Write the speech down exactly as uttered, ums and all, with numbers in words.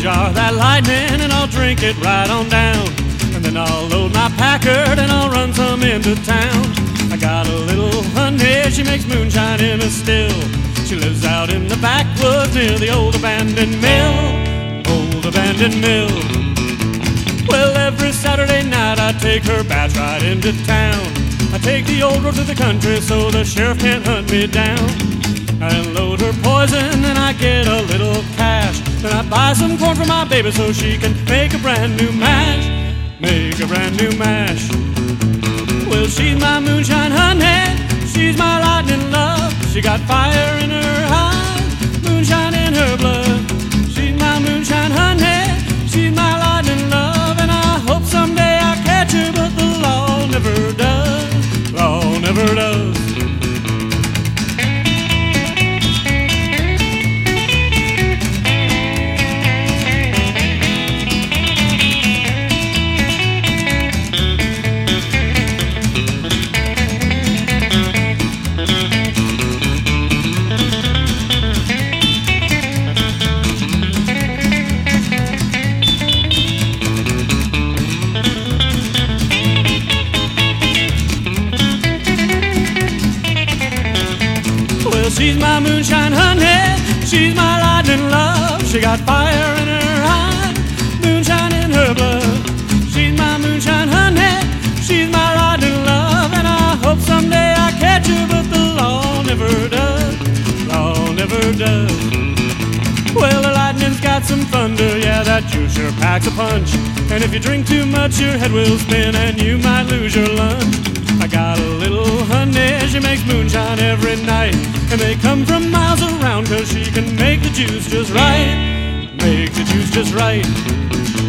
jar of that lightning and I'll drink it right on down. And then I'll load my Packard and I'll run some into town. I got a little honey, she makes moonshine in a still. She lives out in the backwoods near the old abandoned mill. Old abandoned mill. Well, every Saturday night I take her batch right into town. I take the old road to the country so the sheriff can't hunt me down. I unload her poison and I get a little cash. Then I buy some corn for my baby so she can make a brand new mash. Make a brand new mash. Well, she's my moonshine honey, she's my lightning love. She got fire in her eyes, moonshine in her blood. She's my moonshine honey, she's my lightning love. And I hope someday I catch her, but the law never does. Law never does. She's my moonshine honey, she's my lightning love. She got fire in her eyes, moonshine in her blood. She's my moonshine honey, she's my lightning love. And I hope someday I catch her, but the law never does. Law never does. Well, the lightning's got some thunder, yeah, that juice sure packs a punch. And if you drink too much, your head will spin and you might lose your lunch. I got a little honey, she makes moonshine every night. And they come from miles around, cause she can make the juice just right. Make the juice just right.